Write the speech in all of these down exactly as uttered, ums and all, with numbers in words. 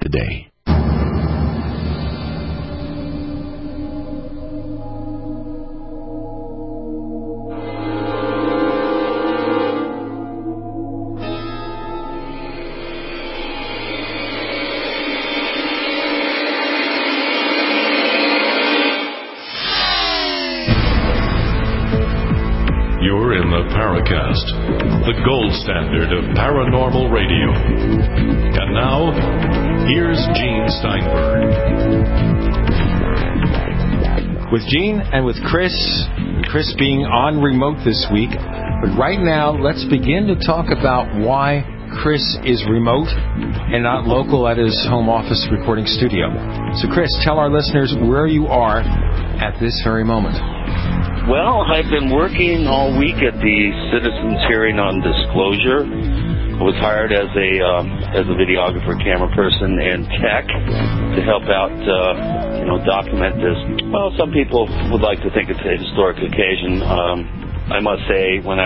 today. Paracast, the gold standard of paranormal radio. And now, here's Gene Steinberg. With Gene and with Chris, Chris being on remote this week. But right now, let's begin to talk about why Chris is remote and not local at his home office recording studio. So Chris, tell our listeners where you are at this very moment. Well, I've been working all week at the Citizens Hearing on Disclosure. I was hired as a um, as a videographer, camera person, and tech to help out, uh, you know, document this. Well, some people would like to think it's a historic occasion. Um, I must say, when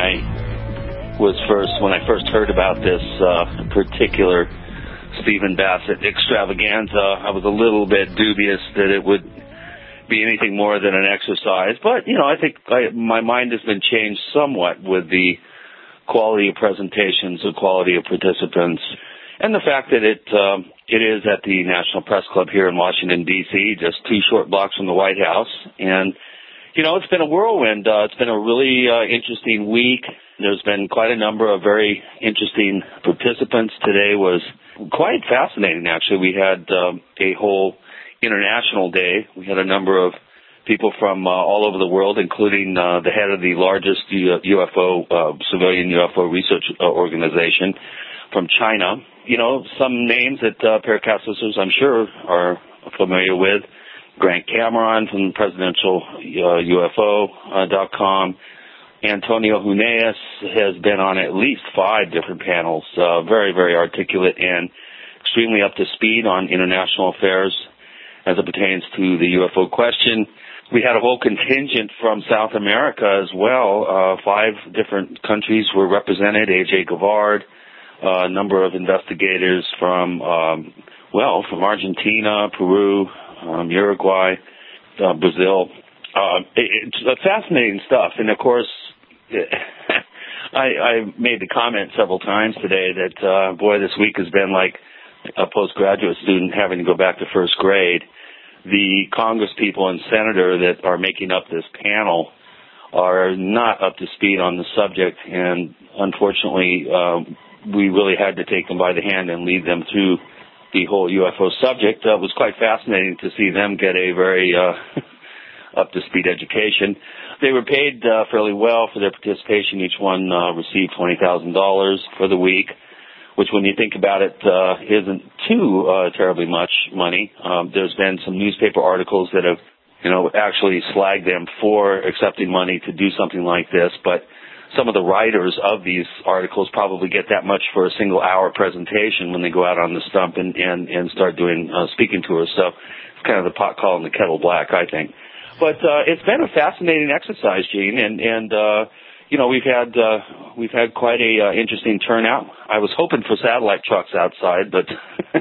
I was first when I first heard about this uh, particular Stephen Bassett extravaganza, I was a little bit dubious that it would be anything more than an exercise, but you know, I think I, my mind has been changed somewhat with the quality of presentations, the quality of participants, and the fact that it um, it is at the National Press Club here in Washington D C, just two short blocks from the White House. And you know, it's been a whirlwind. Uh, it's been a really uh, interesting week. There's been quite a number of very interesting participants. Today was quite fascinating, actually. We had um, a whole International Day. We had a number of people from uh, all over the world, including uh, the head of the largest U F O, uh, civilian U F O research uh, organization from China. You know, some names that uh, Paracast listeners, I'm sure, are familiar with. Grant Cameron from presidential uh, U F O dot com. Antonio Huneeus has been on at least five different panels, uh, very, very articulate and extremely up to speed on international affairs as it pertains to the U F O question. We had a whole contingent from South America as well. Uh, five different countries were represented. A J Gavard, uh, a number of investigators from, um, well, from Argentina, Peru, um, Uruguay, uh, Brazil. Uh, it, it's fascinating stuff. And, of course, I, I made the comment several times today that, uh, boy, this week has been like a postgraduate student having to go back to first grade. The Congress people and senator that are making up this panel are not up to speed on the subject, and unfortunately, uh, we really had to take them by the hand and lead them through the whole U F O subject. Uh, it was quite fascinating to see them get a very uh, up-to-speed education. They were paid uh, fairly well for their participation. Each one uh, received twenty thousand dollars for the week, which when you think about it, uh, isn't too uh, terribly much money. Um, there's been some newspaper articles that have, you know, actually slagged them for accepting money to do something like this, but some of the writers of these articles probably get that much for a single hour presentation when they go out on the stump and, and, and start doing uh, speaking tours. So it's kind of the pot calling the kettle black, I think. But uh, it's been a fascinating exercise, Gene, and, and uh, you know, we've had uh, we've had quite a uh, interesting turnout. I was hoping for satellite trucks outside, but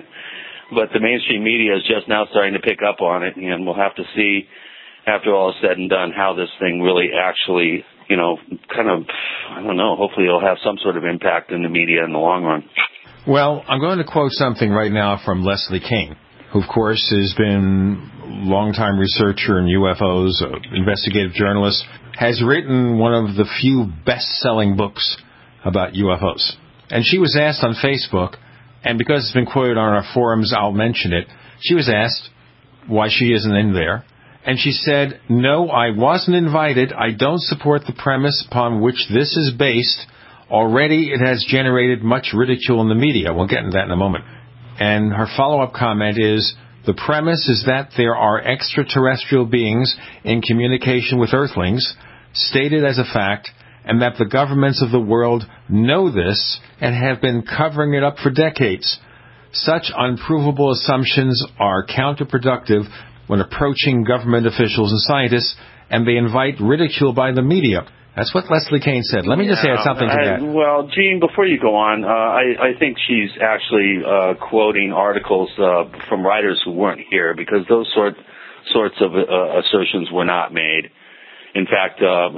but the mainstream media is just now starting to pick up on it, and we'll have to see after all is said and done how this thing really actually, you know, kind of, I don't know, hopefully it'll have some sort of impact in the media in the long run. Well, I'm going to quote something right now from Leslie King, who, of course, has been a longtime researcher in U F Os, an investigative journalist, has written one of the few best-selling books about U F Os. And she was asked on Facebook, and because it's been quoted on our forums, I'll mention it, she was asked why she isn't in there. And she said, "No, I wasn't invited. I don't support the premise upon which this is based. Already it has generated much ridicule in the media." We'll get into that in a moment. And her follow-up comment is, "The premise is that there are extraterrestrial beings in communication with Earthlings, stated as a fact, and that the governments of the world know this and have been covering it up for decades. Such unprovable assumptions are counterproductive when approaching government officials and scientists, and they invite ridicule by the media. That's what Leslie Kean said. Let me just yeah, add something to I, that. Well, Gene, before you go on, uh, I, I think she's actually uh, quoting articles uh, from writers who weren't here, because those sort sorts of uh, assertions were not made. In fact, uh,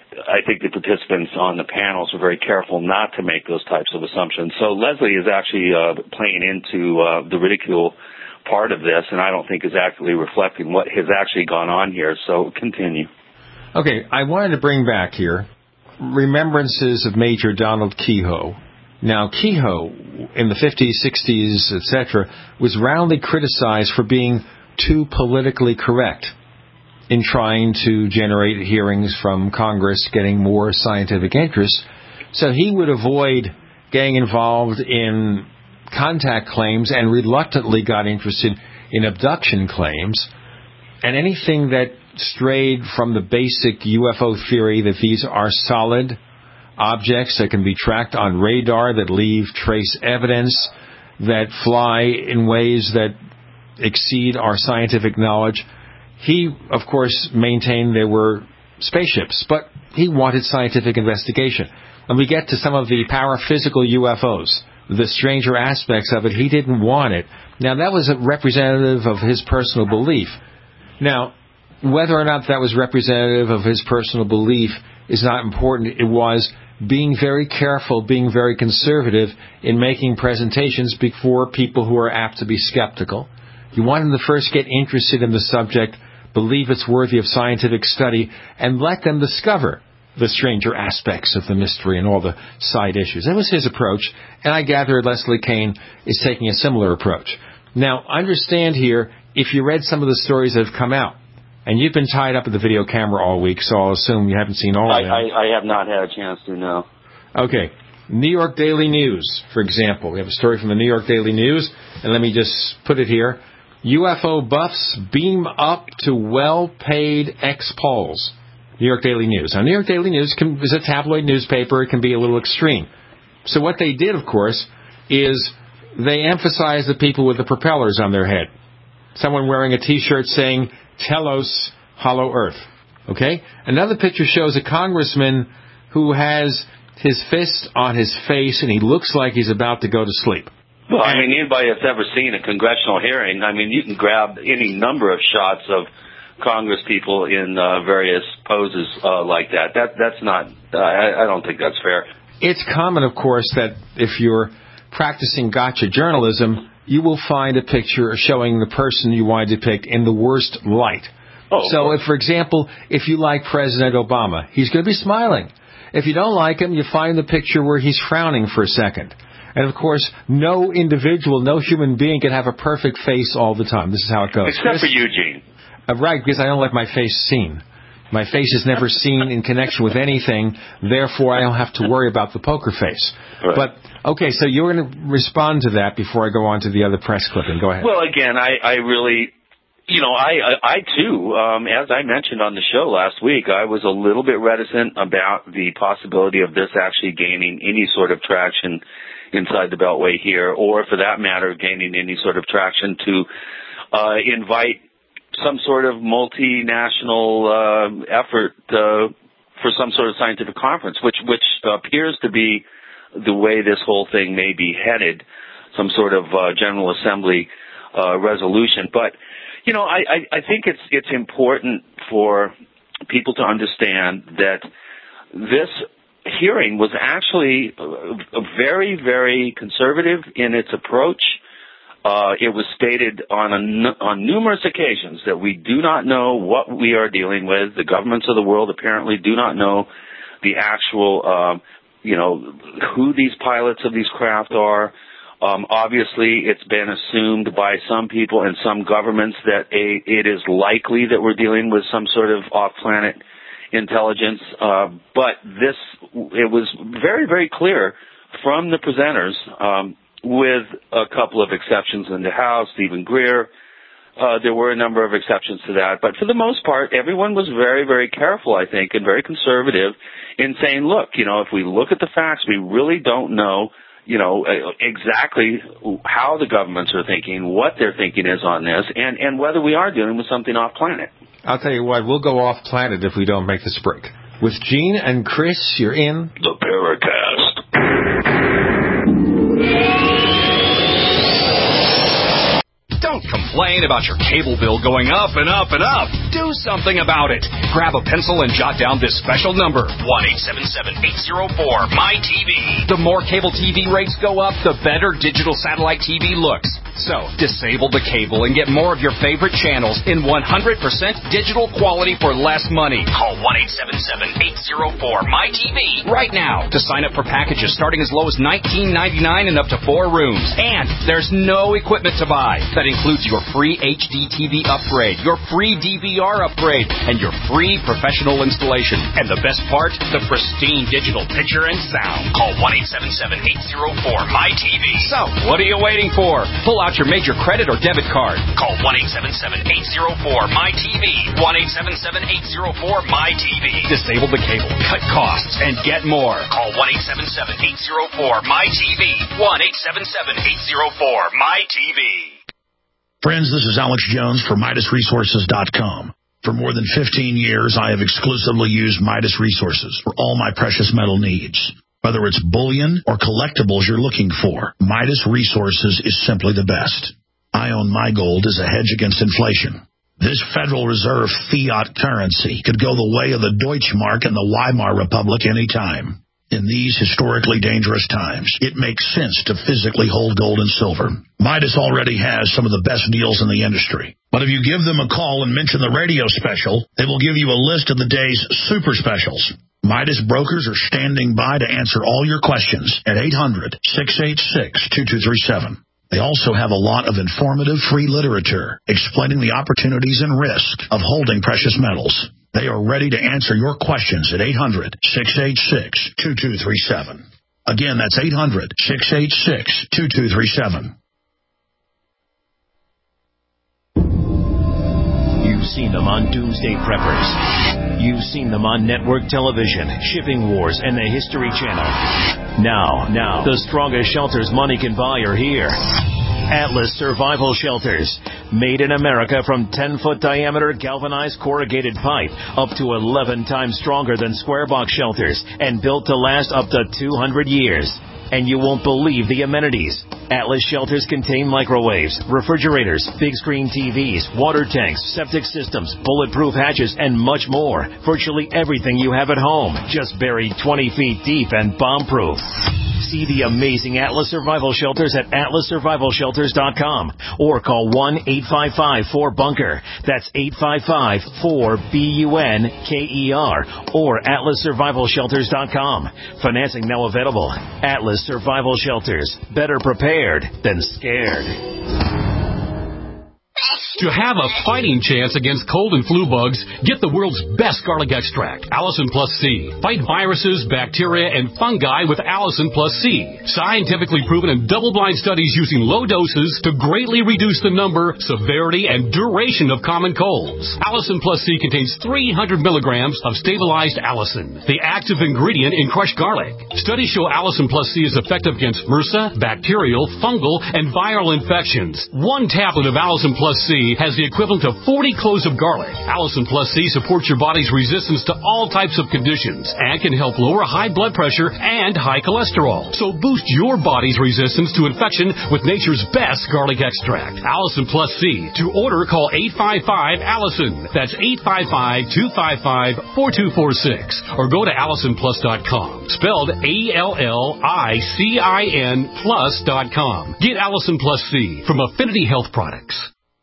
I think the participants on the panels were very careful not to make those types of assumptions. So Leslie is actually uh, playing into uh, the ridicule part of this, and I don't think is accurately reflecting what has actually gone on here. So continue. Okay, I wanted to bring back here remembrances of Major Donald Keyhoe. Now, Keyhoe, in the fifties, sixties, et cetera, was roundly criticized for being too politically correct in trying to generate hearings from Congress, getting more scientific interest. So he would avoid getting involved in contact claims and reluctantly got interested in abduction claims. And anything that strayed from the basic U F O theory that these are solid objects that can be tracked on radar, that leave trace evidence, that fly in ways that exceed our scientific knowledge. He, of course, maintained there were spaceships, but he wanted scientific investigation. And we get to some of the paraphysical U F Os, the stranger aspects of it. He didn't want it. Now, that was a representative of his personal belief. Now, whether or not that was representative of his personal belief is not important. It was being very careful, being very conservative in making presentations before people who are apt to be skeptical. You want them to first get interested in the subject, believe it's worthy of scientific study, and let them discover the stranger aspects of the mystery and all the side issues. That was his approach, and I gather Leslie Kean is taking a similar approach. Now, understand here, if you read some of the stories that have come out, and you've been tied up with the video camera all week, so I'll assume you haven't seen all I, of them. I, I have not had a chance to know. Okay. New York Daily News, for example. We have a story from the New York Daily News, and let me just put it here. U F O buffs beam up to well-paid ex-Poles. New York Daily News. Now, New York Daily News can, is a tabloid newspaper. It can be a little extreme. So what they did, of course, is they emphasized the people with the propellers on their head. Someone wearing a T-shirt saying, Telos, Hollow Earth. Okay? Another picture shows a congressman who has his fist on his face, and he looks like he's about to go to sleep. Well, I mean, anybody that's ever seen a congressional hearing, I mean, you can grab any number of shots of Congress people in uh, various poses uh, like that. That that's not, uh, I, I don't think that's fair. It's common, of course, that if you're practicing gotcha journalism, you will find a picture showing the person you want to depict in the worst light. Oh, so, if, for example, if you like President Obama, he's going to be smiling. If you don't like him, you find the picture where he's frowning for a second. And, of course, no individual, no human being can have a perfect face all the time. This is how it goes. Except this, for Eugene. Uh, right, because I don't like my face seen. My face is never seen in connection with anything. Therefore, I don't have to worry about the poker face. Right. But, okay, so you're going to respond to that before I go on to the other press clipping. Go ahead. Well, again, I, I really... You know, I, I, I too, um, as I mentioned on the show last week, I was a little bit reticent about the possibility of this actually gaining any sort of traction inside the Beltway here, or for that matter, gaining any sort of traction to uh, invite some sort of multinational uh, effort uh, for some sort of scientific conference, which, which appears to be the way this whole thing may be headed, some sort of uh, General Assembly uh, resolution. But You know, I, I, I think it's it's important for people to understand that this hearing was actually a very, very conservative in its approach. Uh, it was stated on a, on numerous occasions that we do not know what we are dealing with. The governments of the world apparently do not know the actual, um, you know, who these pilots of these craft are. Um, obviously, it's been assumed by some people and some governments that a, it is likely that we're dealing with some sort of off-planet intelligence. Uh, but this, it was very, very clear from the presenters, um, with a couple of exceptions in the House, Stephen Greer. Uh, there were a number of exceptions to that. But for the most part, everyone was very, very careful, I think, and very conservative in saying, look, you know, if we look at the facts, we really don't know you know, exactly how the governments are thinking, what their thinking is on this, and, and whether we are dealing with something off-planet. I'll tell you what, we'll go off-planet if we don't make this break. With Gene and Chris, you're in the Paracast. Don't complain about your cable bill going up and up and up. Do something about it. Grab a pencil and jot down this special number, one eight seven seven, eight zero four, M Y T V. The more cable T V rates go up, the better digital satellite T V looks. So, disable the cable and get more of your favorite channels in one hundred percent digital quality for less money. Call one eight seven seven, eight zero four, M Y T V right now to sign up for packages starting as low as nineteen ninety-nine and up to four rooms. And there's no equipment to buy. That includes your free H D T V upgrade, your free D V R upgrade, and your free professional installation. And the best part, the pristine digital picture and sound. Call one eight seven seven, eight zero four, M Y T V. So, what are you waiting for? Pull out your major credit or debit card. Call one eight seven seven, eight zero four, M Y T V. one eight seven seven, eight zero four, M Y T V. Disable the cable, cut costs, and get more. Call one eight seven seven, eight zero four, M Y T V. one eight seven seven, eight zero four, M Y T V. Friends, this is Alex Jones for Midas Resources dot com. For more than fifteen years, I have exclusively used Midas Resources for all my precious metal needs. Whether it's bullion or collectibles you're looking for, Midas Resources is simply the best. I own my gold as a hedge against inflation. This Federal Reserve fiat currency could go the way of the Deutschmark and the Weimar Republic any time. In these historically dangerous times, it makes sense to physically hold gold and silver. Midas already has some of the best deals in the industry. But if you give them a call and mention the radio special, they will give you a list of the day's super specials. Midas brokers are standing by to answer all your questions at eight hundred, six eight six, two two three seven. They also have a lot of informative free literature explaining the opportunities and risk of holding precious metals. They are ready to answer your questions at eight hundred, six eight six, two two three seven. Again, that's eight hundred, six eight six, two two three seven. You've seen them on Doomsday Preppers. You've seen them on network television, Shipping Wars, and the History Channel. Now, now, the strongest shelters money can buy are here. Atlas Survival Shelters. Made in America from ten-foot diameter galvanized corrugated pipe, up to eleven times stronger than square box shelters, and built to last up to two hundred years. And you won't believe the amenities. Atlas shelters contain microwaves, refrigerators, big screen T Vs, water tanks, septic systems, bulletproof hatches, and much more. Virtually everything you have at home, just buried twenty feet deep and bomb-proof. See the amazing Atlas Survival Shelters at atlas survival shelters dot com or call one eight five five, four bunker. That's eight five five, four, B U N K E R or atlas survival shelters dot com. Financing now available. Atlas Survival Shelters. Better prepared than scared. To have a fighting chance against cold and flu bugs, get the world's best garlic extract, Allison Plus C. Fight viruses, bacteria, and fungi with Allison Plus C. Scientifically proven in double-blind studies using low doses to greatly reduce the number, severity, and duration of common colds. Allison Plus C contains three hundred milligrams of stabilized allicin, the active ingredient in crushed garlic. Studies show Allison Plus C is effective against MRSA, bacterial, fungal, and viral infections. One tablet of Allison Plus C has the equivalent of forty cloves of garlic. Allison Plus C supports your body's resistance to all types of conditions and can help lower high blood pressure and high cholesterol. So boost your body's resistance to infection with nature's best garlic extract. Allison Plus C. To order, call eight five five, Allison. That's eight five five, two five five, four two four six. Or go to allison plus dot com. Spelled A L L I C I N plus dot com. Get Allison Plus C from Affinity Health Products.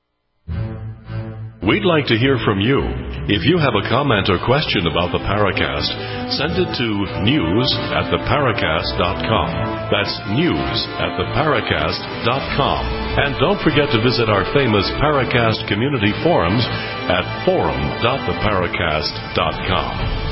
We'd like to hear from you. If you have a comment or question about the Paracast, send it to news at the paracast dot com. That's news at the paracast dot com. And don't forget to visit our famous Paracast community forums at forum dot the paracast dot com.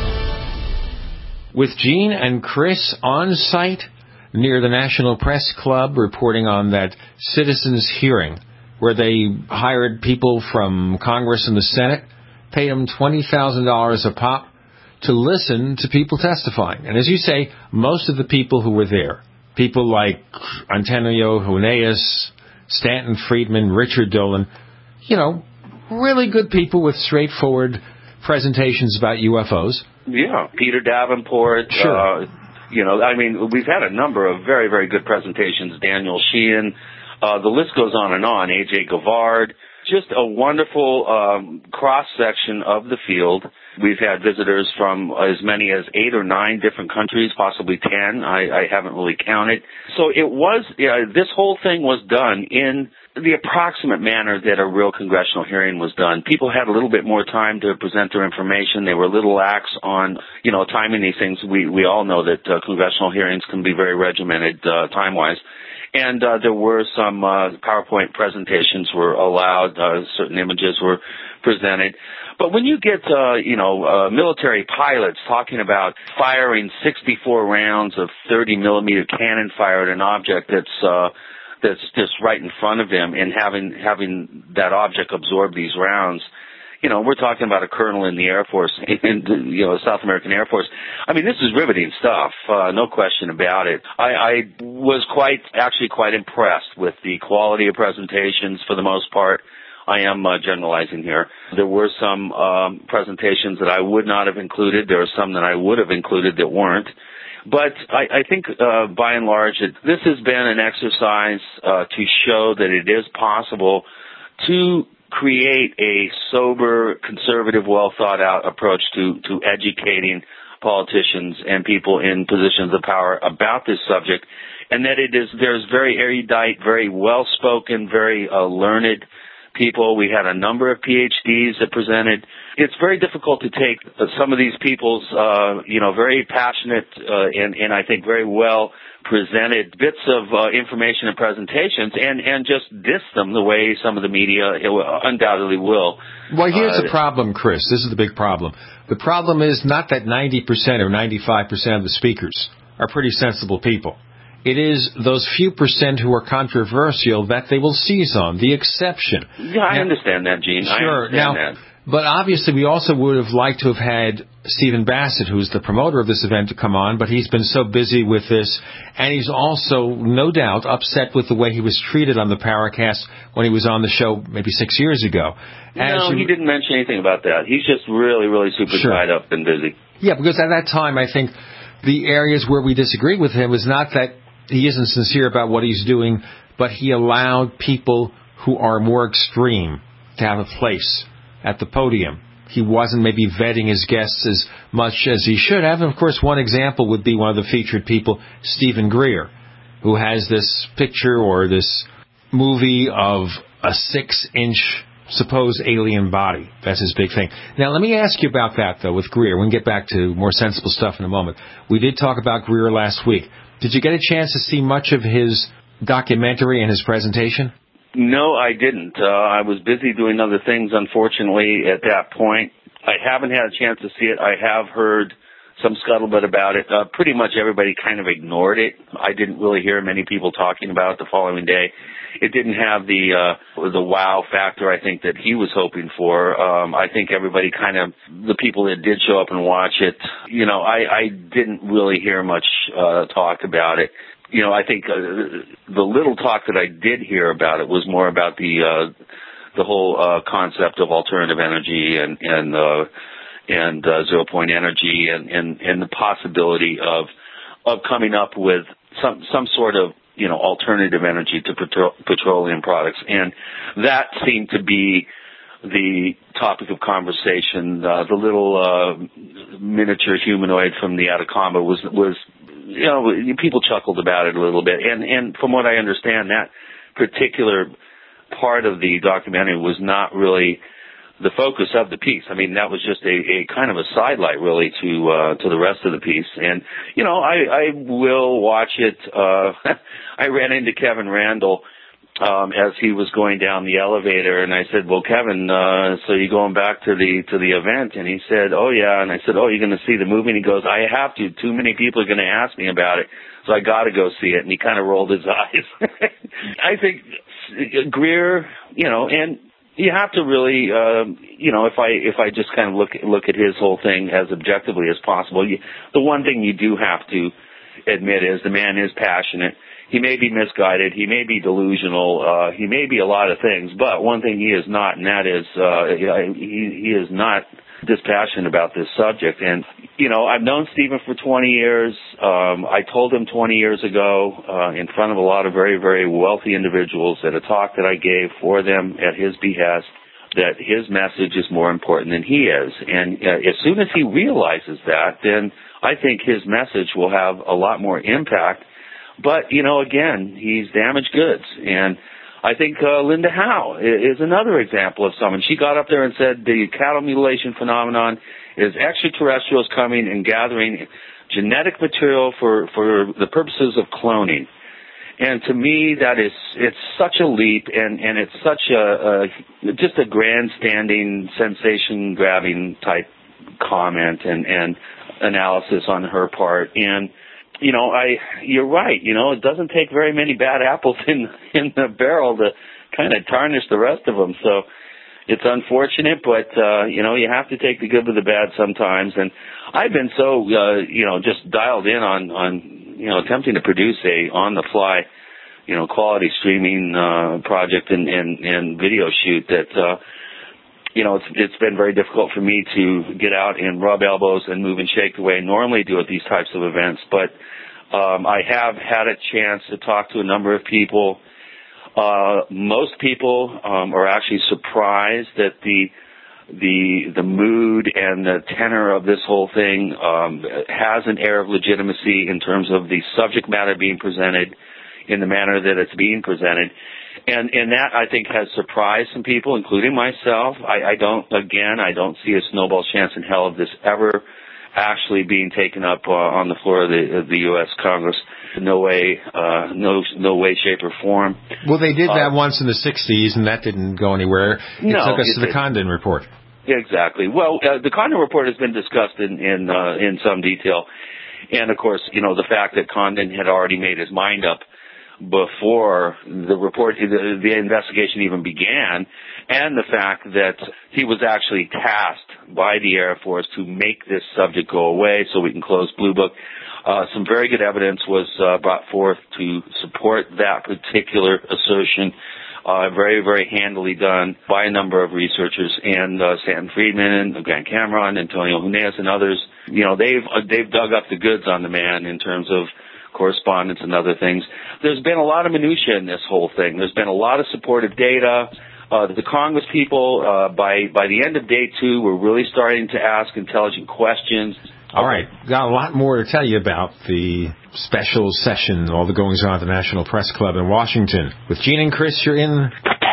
With Gene and Chris on site near the National Press Club reporting on that citizens' hearing where they hired people from Congress and the Senate, paid them twenty thousand dollars a pop to listen to people testifying. And as you say, most of the people who were there, people like Antonio Huneeus, Stanton Friedman, Richard Dolan, you know, really good people with straightforward presentations about U F Os. Yeah, Peter Davenport. Sure. Uh, you know, I mean, we've had a number of very, very good presentations. Daniel Sheehan. Uh, the list goes on and on. A J Gavard. Just a wonderful um, cross-section of the field. We've had visitors from as many as eight or nine different countries, possibly ten. I, I haven't really counted. So it was, yeah, this whole thing was done in the approximate manner that a real congressional hearing was done. People had a little bit more time to present their information. They were a little lax on, you know, timing these things. We, we all know that uh, congressional hearings can be very regimented uh, time-wise. And uh, there were some uh, PowerPoint presentations were allowed. Uh, certain images were presented. But when you get, uh, you know, uh, military pilots talking about firing sixty-four rounds of thirty millimeter cannon fire at an object that's uh, that's just right in front of them, and having having that object absorb these rounds. You know, we're talking about a colonel in the Air Force, in, you know, South American Air Force. I mean, this is riveting stuff, uh, no question about it. I, I was quite, actually quite impressed with the quality of presentations for the most part. I am uh, generalizing here. There were some um, presentations that I would not have included. There are some that I would have included that weren't. But I, I think, uh, by and large, it, this has been an exercise uh, to show that it is possible to create a sober, conservative, well-thought-out approach to, to educating politicians and people in positions of power about this subject, and that it is there's very erudite, very well-spoken, very uh, learned people. We had a number of P H Ds that presented. It's very difficult to take uh, some of these people's, uh, you know, very passionate uh, and, and I think very well presented bits of uh, information and presentations and, and just diss them the way some of the media undoubtedly will. Well, here's uh, the problem, Chris. This is the big problem. The problem is not that ninety percent or ninety-five percent of the speakers are pretty sensible people. It is those few percent who are controversial that they will seize on, the exception. Yeah, I now, understand that, Gene. Sure. I understand now, that. But obviously we also would have liked to have had Stephen Bassett, who's the promoter of this event, to come on, but he's been so busy with this, and he's also, no doubt, upset with the way he was treated on the Paracast when he was on the show maybe six years ago. As no, you, he didn't mention anything about that. He's just really, really super sure. tied up and busy. Yeah, because at that time, I think the areas where we disagree with him was not that he isn't sincere about what he's doing, but he allowed people who are more extreme to have a place at the podium. He wasn't maybe vetting his guests as much as he should have. And, of course, one example would be one of the featured people, Stephen Greer, who has this picture or this movie of a six-inch supposed alien body. That's his big thing. Now, let me ask you about that, though, with Greer. We can get back to more sensible stuff in a moment. We did talk about Greer last week. Did you get a chance to see much of his documentary and his presentation? No, I didn't. Uh, I was busy doing other things, unfortunately, at that point. I haven't had a chance to see it. I have heard some scuttlebutt about it. Uh, pretty much everybody kind of ignored it. I didn't really hear many people talking about it the following day. It didn't have the uh, the wow factor, I think, that he was hoping for. Um, I think everybody kind of, the people that did show up and watch it, you know, I, I didn't really hear much uh, talk about it. You know, I think uh, the little talk that I did hear about it was more about the uh, the whole uh, concept of alternative energy and and uh, and uh, zero point energy and, and, and the possibility of of coming up with some some sort of, you know, alternative energy to petro- petroleum products, and that seemed to be the topic of conversation. Uh, the little uh, miniature humanoid from the Atacama was was. You know, people chuckled about it a little bit. And, and from what I understand, that particular part of the documentary was not really the focus of the piece. I mean, that was just a, a kind of a sidelight, really, to uh, to the rest of the piece. And, you know, I, I will watch it. Uh, I ran into Kevin Randall um, as he was going down the elevator, and I said, well, Kevin, uh, so you going back to the to the event? And he said, oh, yeah. And I said, oh, you're going to see the movie? And he goes, I have to. Too many people are going to ask me about it, so I got to go see it. And he kind of rolled his eyes. I think Greer, you know, and you have to really, um, you know, if I if I just kind of look look at his whole thing as objectively as possible, you, the one thing you do have to admit is the man is passionate. He may be misguided. He may be delusional. Uh, he may be a lot of things. But one thing he is not, and that is uh, he, he is not dispassionate about this subject. And, you know, I've known Stephen for twenty years. Um, I told him twenty years ago uh, in front of a lot of very, very wealthy individuals at a talk that I gave for them at his behest that his message is more important than he is. And uh, as soon as he realizes that, then I think his message will have a lot more impact. But, you know, again, he's damaged goods. And I think uh, Linda Howe is another example of someone. She got up there and said the cattle mutilation phenomenon is extraterrestrials coming and gathering genetic material for, for the purposes of cloning. And to me, that is, it's such a leap, and, and it's such a, a, just a grandstanding, sensation-grabbing type comment and, and analysis on her part. And you know, I, you're right. You know, it doesn't take very many bad apples in, in the barrel to kind of tarnish the rest of them. So it's unfortunate, but, uh, you know, you have to take the good with the bad sometimes. And I've been so, uh, you know, just dialed in on, on, you know, attempting to produce a on the fly, you know, quality streaming, uh, project and, and, and video shoot that, uh, you know, it's, it's been very difficult for me to get out and rub elbows and move and shake the way I normally do at these types of events. But um, I have had a chance to talk to a number of people. Uh, most people um, are actually surprised that the the the mood and the tenor of this whole thing um, has an air of legitimacy in terms of the subject matter being presented in the manner that it's being presented. And, and that, I think, has surprised some people, including myself. I, I don't, again, I don't see a snowball's chance in hell of this ever actually being taken up uh, on the floor of the, of the U S Congress. No way, uh, no, no way, shape, or form. Well, they did that uh, once in the sixties, and that didn't go anywhere. It no, took us it to the didn't. Condon Report. Exactly. Well, uh, the Condon Report has been discussed in in, uh, in some detail. And, of course, you know, the fact that Condon had already made his mind up before the report, the, the investigation even began, and the fact that he was actually tasked by the Air Force to make this subject go away so we can close Blue Book. Uh, some very good evidence was uh, brought forth to support that particular assertion. Uh, very, very handily done by a number of researchers, and uh, Stanton Friedman, Grant Cameron, Antonio Huneeus, and others. You know, they've uh, they've dug up the goods on the man in terms of correspondence and other things. There's been a lot of minutia in this whole thing. There's been a lot of supportive data. Uh, the Congress people, uh, by by the end of day two, were really starting to ask intelligent questions. All right. Got a lot more to tell you about the special session, all the goings on at the National Press Club in Washington. With Gene and Chris, you're in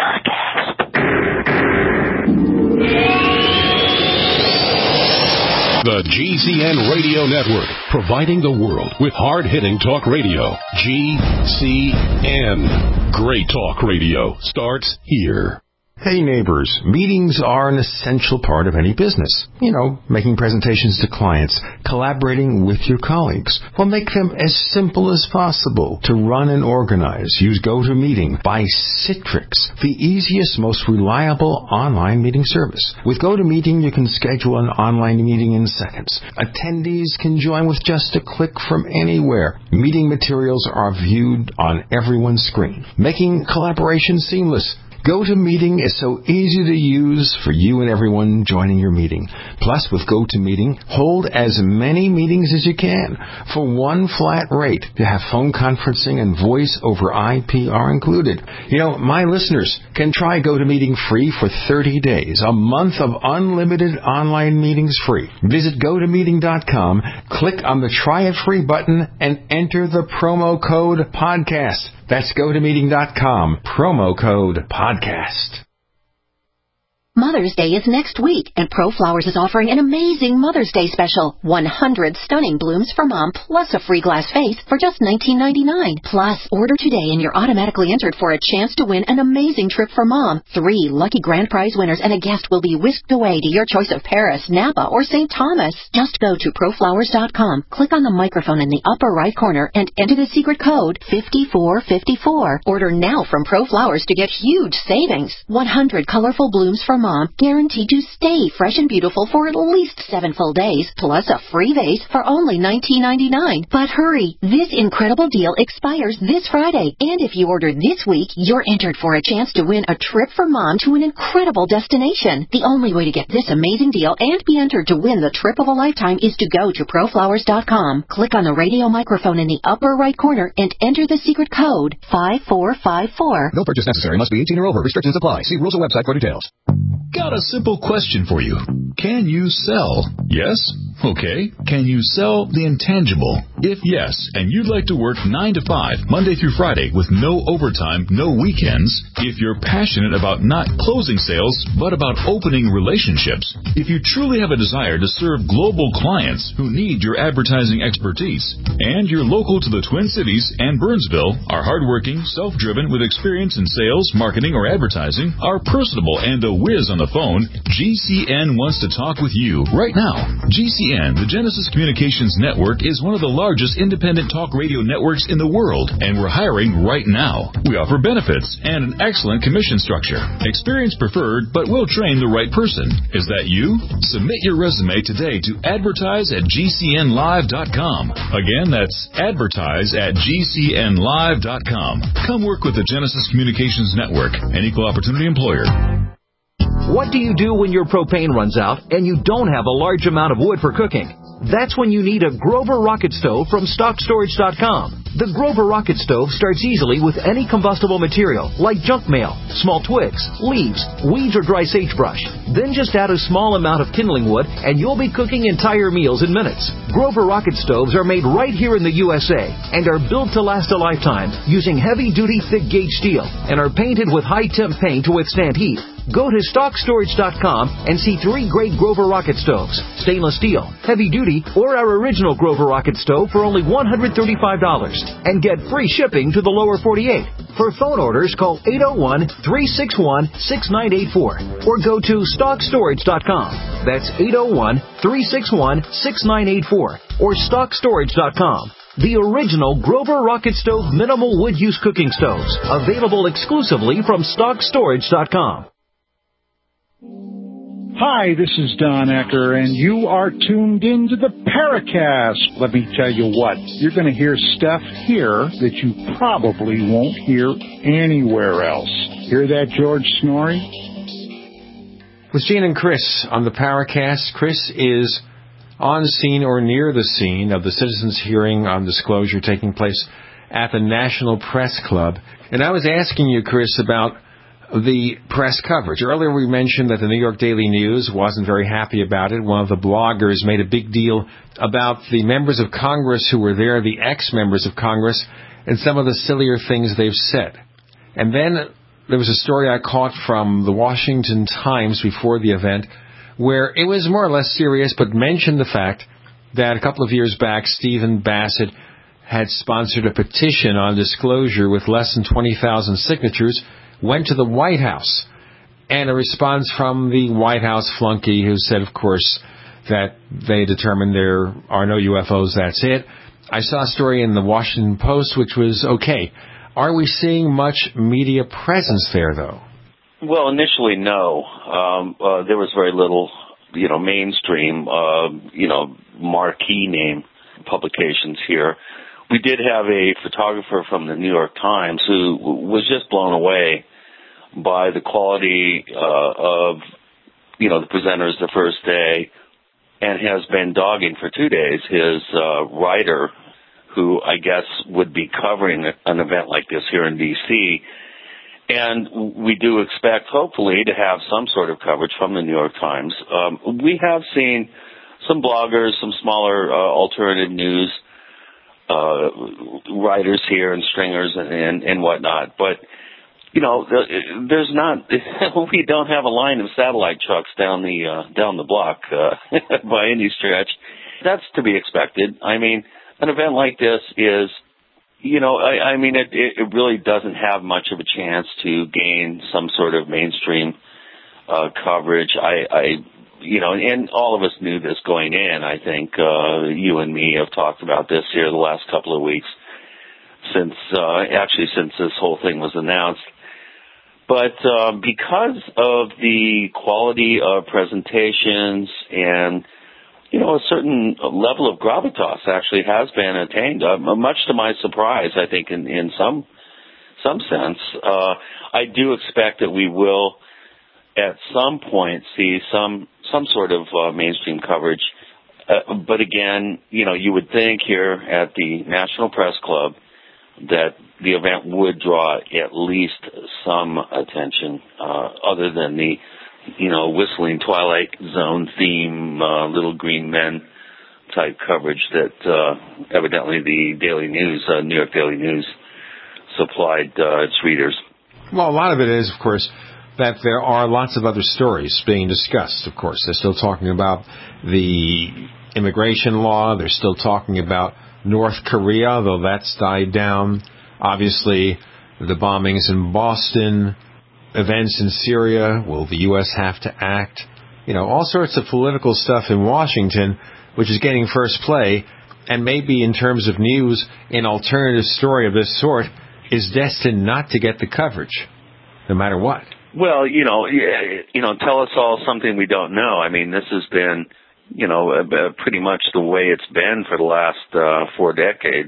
the G C N Radio Network, providing the world with hard-hitting talk radio. G C N. Great talk radio starts here. Hey neighbors, meetings are an essential part of any business. You know, making presentations to clients, collaborating with your colleagues. Well, make them as simple as possible to run and organize. Use GoToMeeting by Citrix, the easiest, most reliable online meeting service. With GoToMeeting, you can schedule an online meeting in seconds. Attendees can join with just a click from anywhere. Meeting materials are viewed on everyone's screen, making collaboration seamless. GoToMeeting is so easy to use for you and everyone joining your meeting. Plus, with GoToMeeting, hold as many meetings as you can. For one flat rate, you have phone conferencing and voice over I P are included. You know, my listeners can try GoToMeeting free for thirty days. A month of unlimited online meetings free. Visit go to meeting dot com, click on the Try It Free button, and enter the promo code podcast. That's go to meeting dot com, promo code podcast. Mother's Day is next week, and ProFlowers is offering an amazing Mother's Day special. one hundred stunning blooms for Mom, plus a free glass vase for just nineteen ninety-nine. Plus, order today and you're automatically entered for a chance to win an amazing trip for Mom. Three lucky grand prize winners and a guest will be whisked away to your choice of Paris, Napa, or Saint Thomas. Just go to pro flowers dot com, click on the microphone in the upper right corner, and enter the secret code fifty-four fifty-four. Order now from ProFlowers to get huge savings. one hundred colorful blooms for Mom com, guaranteed to stay fresh and beautiful for at least seven full days, plus a free vase for only nineteen ninety-nine. But hurry, this incredible deal expires this Friday, and if you order this week, you're entered for a chance to win a trip for Mom to an incredible destination. The only way to get this amazing deal and be entered to win the trip of a lifetime is to go to pro flowers dot com. Click on the radio microphone in the upper right corner and enter the secret code five four five four. No purchase necessary. Must be eighteen or over. Restrictions apply. See Rosa website for details. Got a simple question for you. Can you sell? Yes? Okay. Can you sell the intangible? If yes, and you'd like to work nine to five, Monday through Friday, with no overtime, no weekends, if you're passionate about not closing sales, but about opening relationships, if you truly have a desire to serve global clients who need your advertising expertise, and you're local to the Twin Cities and Burnsville, are hardworking, self-driven, with experience in sales, marketing, or advertising, are personable, and a whiz on the phone, G C N wants to talk with you right now. G C N, the Genesis Communications Network, is one of the largest independent talk radio networks in the world, and we're hiring right now. We offer benefits and an excellent commission structure. Experience preferred, but we'll train the right person. Is that you? Submit your resume today to advertise at G C N live dot com. Again, that's advertise at G C N live dot com. Come work with the Genesis Communications Network, an equal opportunity employer. What do you do when your propane runs out and you don't have a large amount of wood for cooking? That's when you need a Grover Rocket Stove from stock storage dot com. The Grover Rocket Stove starts easily with any combustible material, like junk mail, small twigs, leaves, weeds, or dry sagebrush. Then just add a small amount of kindling wood, and you'll be cooking entire meals in minutes. Grover Rocket Stoves are made right here in the U S A and are built to last a lifetime using heavy-duty, thick-gauge steel and are painted with high-temp paint to withstand heat. Go to stock storage dot com and see three great Grover Rocket Stoves, stainless steel, heavy-duty, or our original Grover Rocket Stove for only one hundred thirty-five dollars. And get free shipping to the lower forty-eight. For phone orders, call eight oh one, three six one, six nine eight four or go to stock storage dot com. That's eight oh one, three six one, six nine eight four or stock storage dot com. The original Grover Rocket Stove minimal wood use cooking stoves, available exclusively from stock storage dot com. Hi, this is Don Ecker, and you are tuned into the Paracast. Let me tell you what, you're going to hear stuff here that you probably won't hear anywhere else. Hear that, George Snorri? With Gene and Chris on the Paracast, Chris is on scene or near the scene of the citizens' hearing on disclosure taking place at the National Press Club. And I was asking you, Chris, about the press coverage. Earlier we mentioned that the New York Daily News wasn't very happy about it. One of the bloggers made a big deal about the members of Congress who were there, the ex-members of Congress, and some of the sillier things they've said. And then there was a story I caught from the Washington Times before the event where it was more or less serious, but mentioned the fact that a couple of years back, Stephen Bassett had sponsored a petition on disclosure with less than twenty thousand signatures, went to the White House, and a response from the White House flunky who said, of course, that they determined there are no U F Os, that's it. I saw a story in the Washington Post which was okay. Are we seeing much media presence there, though? Well, initially, no. Um, uh, there was very little, you know, mainstream, uh, you know, marquee name publications here. We did have a photographer from the New York Times who was just blown away by the quality uh, of, you know, the presenters the first day, and has been dogging for two days his uh, writer, who I guess would be covering an event like this here in D C And we do expect, hopefully, to have some sort of coverage from the New York Times. Um, we have seen some bloggers, some smaller uh, alternative news uh, writers here and stringers and, and, and whatnot. But, you know, there's not, we don't have a line of satellite trucks down the, uh, down the block uh, by any stretch. That's to be expected. I mean, an event like this is, you know, I, I mean, it, it really doesn't have much of a chance to gain some sort of mainstream uh, coverage. I, I, you know, and all of us knew this going in. I think uh, you and me have talked about this here the last couple of weeks, since uh, actually since this whole thing was announced. But uh, because of the quality of presentations and, you know, a certain level of gravitas actually has been attained, uh, much to my surprise, I think, in, in some some sense. Uh, I do expect that we will, at some point, see some some sort of uh, mainstream coverage. Uh, but again, you know, you would think here at the National Press Club that the event would draw at least some attention, uh, other than the, you know, whistling Twilight Zone theme, uh, Little Green Men type coverage that uh, evidently the Daily News, uh, New York Daily News, supplied uh, its readers. Well, a lot of it is, of course, that there are lots of other stories being discussed, of course. They're still talking about the immigration law. They're still talking about North Korea, though that's died down. Obviously, the bombings in Boston, events in Syria. Will the U S have to act? You know, all sorts of political stuff in Washington, which is getting first play, and maybe in terms of news, an alternative story of this sort is destined not to get the coverage, no matter what. Well, you know, you know, tell us all something we don't know. I mean, this has been, you know, uh, pretty much the way it's been for the last uh, four decades,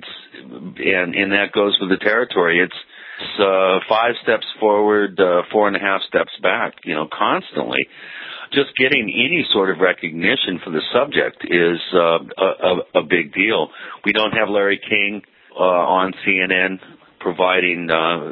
and and that goes with the territory. It's, it's uh, five steps forward, uh, four and a half steps back, you know, constantly. Just getting any sort of recognition for the subject is uh, a, a, a big deal. We don't have Larry King uh, on C N N providing uh,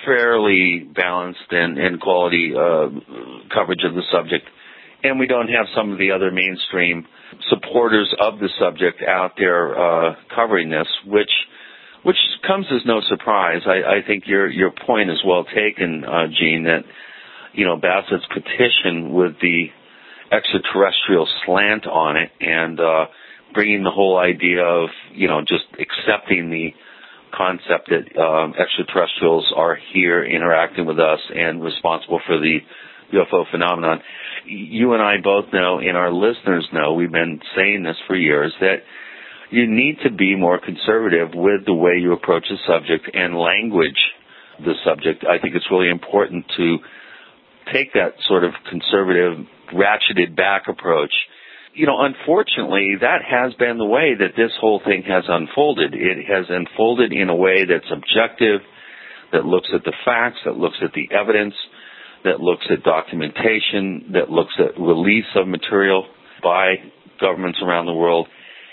fairly balanced and, and quality uh, coverage of the subject. And we don't have some of the other mainstream supporters of the subject out there uh, covering this, which which comes as no surprise. I, I think your your point is well taken, uh, Gene, that, you know, Bassett's petition with the extraterrestrial slant on it and uh, bringing the whole idea of, you know, just accepting the concept that um, extraterrestrials are here interacting with us and responsible for the U F O phenomenon. You and I both know, and our listeners know, we've been saying this for years, that you need to be more conservative with the way you approach the subject and language the subject. I think it's really important to take that sort of conservative, ratcheted back approach. You know, unfortunately, that has been the way that this whole thing has unfolded. It has unfolded in a way that's objective, that looks at the facts, that looks at the evidence, that looks at documentation, that looks at release of material by governments around the world.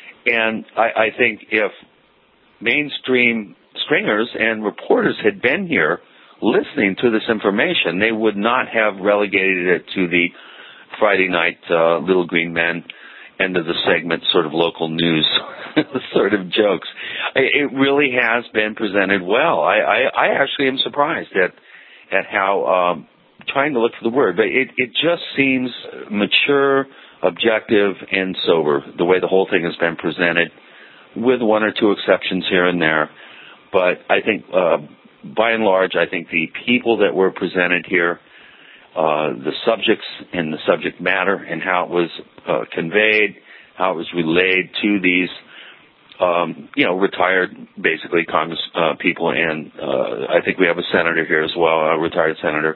And I, I think if mainstream stringers and reporters had been here listening to this information, they would not have relegated it to the Friday night uh, Little Green Men end of the segment sort of local news sort of jokes. It really has been presented well. I, I, I actually am surprised at at how, um, trying to look for the word, but it, it just seems mature, objective, and sober, the way the whole thing has been presented, with one or two exceptions here and there. But I think, uh, by and large, I think the people that were presented here, uh, the subjects and the subject matter and how it was uh, conveyed, how it was relayed to these, um, you know, retired, basically, Congress uh, people, and uh, I think we have a senator here as well, a retired senator.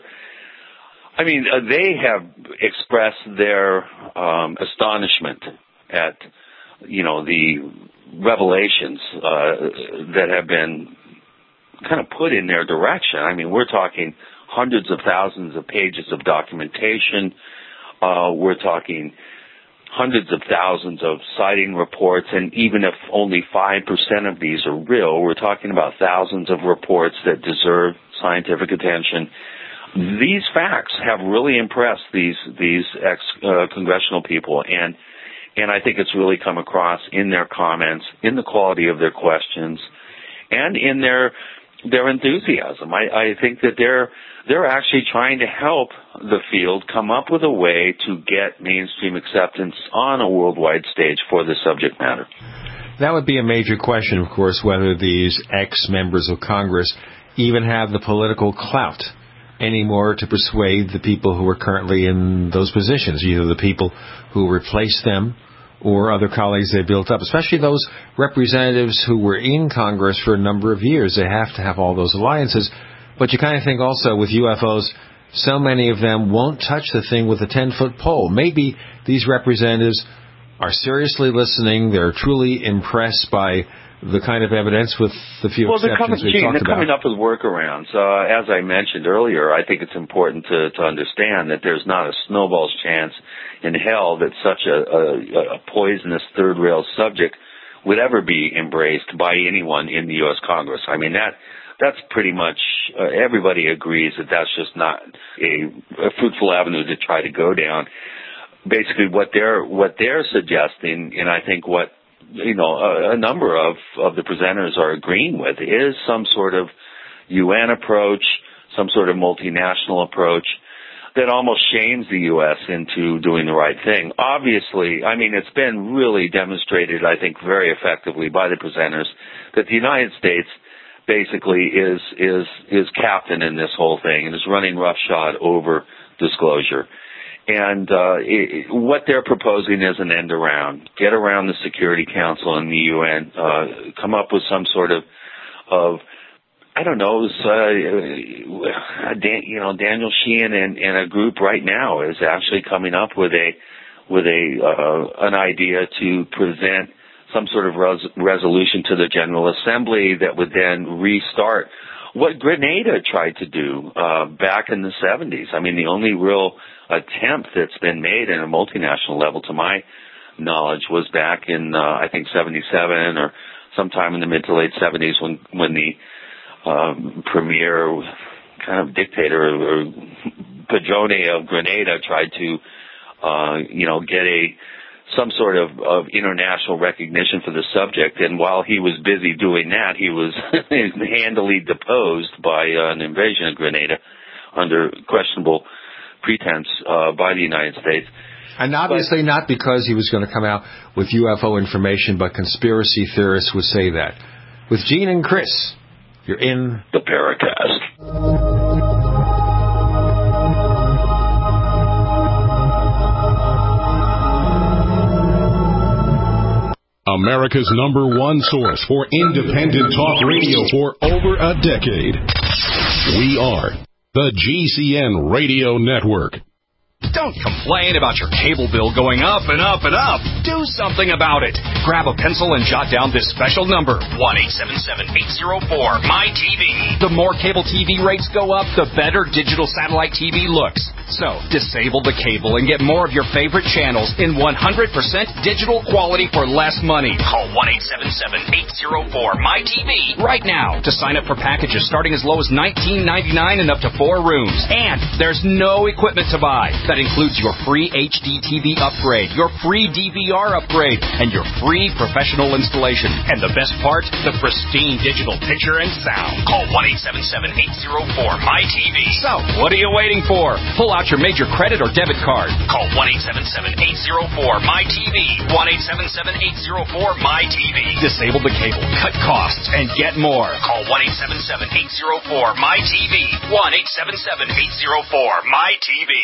I mean, uh, they have expressed their um, astonishment at, you know, the revelations uh, that have been kind of put in their direction. I mean, we're talking hundreds of thousands of pages of documentation. Uh, we're talking hundreds of thousands of sighting reports, and even if only five percent of these are real, we're talking about thousands of reports that deserve scientific attention. These facts have really impressed these these ex uh, congressional people, and and I think it's really come across in their comments, in the quality of their questions, and in their their enthusiasm. I, I think that they're they're actually trying to help the field come up with a way to get mainstream acceptance on a worldwide stage for the subject matter. That would be a major question, of course, whether these ex-members of Congress even have the political clout anymore to persuade the people who are currently in those positions, either the people who replaced them or other colleagues they built up, especially those representatives who were in Congress for a number of years. They have to have all those alliances. But you kind of think also with U F Os, so many of them won't touch the thing with a ten-foot pole. Maybe these representatives are seriously listening. They're truly impressed by the kind of evidence with the few well, exceptions coming, we talked they're about. coming up with workarounds. Uh, as I mentioned earlier, I think it's important to, to understand that there's not a snowball's chance in hell that such a, a, a poisonous third-rail subject would ever be embraced by anyone in the U S Congress. I mean, that that's pretty much, uh, everybody agrees that that's just not a, a fruitful avenue to try to go down. Basically, what they're what they're suggesting, and I think what you know a, a number of of the presenters are agreeing with, is some sort of U N approach, some sort of multinational approach that almost shames the U S into doing the right thing. Obviously, I mean, it's been really demonstrated, I think, very effectively by the presenters that the United States basically is is is captain in this whole thing and is running roughshod over disclosure. And uh, it, what they're proposing is an end around, get around the Security Council and the U N, uh, come up with some sort of, of I don't know, uh, Dan, you know, Daniel Sheehan and, and a group right now is actually coming up with a with a uh, an idea to present some sort of res- resolution to the General Assembly that would then restart what Grenada tried to do uh, back in the seventies. I mean, the only real attempt that's been made at a multinational level, to my knowledge, was back in, uh, I think, seventy-seven or sometime in the mid to late seventies when, when the um, premier, kind of dictator, or Padrone of Grenada tried to, uh, you know, get a some sort of, of international recognition for the subject. And while he was busy doing that, he was handily deposed by uh, an invasion of Grenada under questionable pretense uh, by the United States. And obviously but, not because he was going to come out with U F O information, but conspiracy theorists would say that. With Gene and Chris, you're in the Paracast. America's number one source for independent talk radio for over a decade. We are the G C N Radio Network. Don't complain about your cable bill going up and up and up. Do something about it. Grab a pencil and jot down this special number, one eight seven seven, eight zero four, M Y T V. The more cable T V rates go up, the better digital satellite T V looks. So, disable the cable and get more of your favorite channels in one hundred percent digital quality for less money. Call one eight seven seven, eight zero four, M Y T V right now to sign up for packages starting as low as nineteen ninety-nine and up to four rooms. And there's no equipment to buy. That includes your free H D T V upgrade, your free D V R upgrade, and your free professional installation. And the best part, the pristine digital picture and sound. Call one eight seven seven, eight zero four, M Y T V. So, what are you waiting for? Pull out your major credit or debit card. Call one eight seven seven, eight zero four, M Y T V. one eight seven seven, eight zero four, M Y T V. Disable the cable, cut costs, and get more. Call one eight seven seven, eight zero four, M Y T V. one eight seven seven, eight zero four, M Y T V.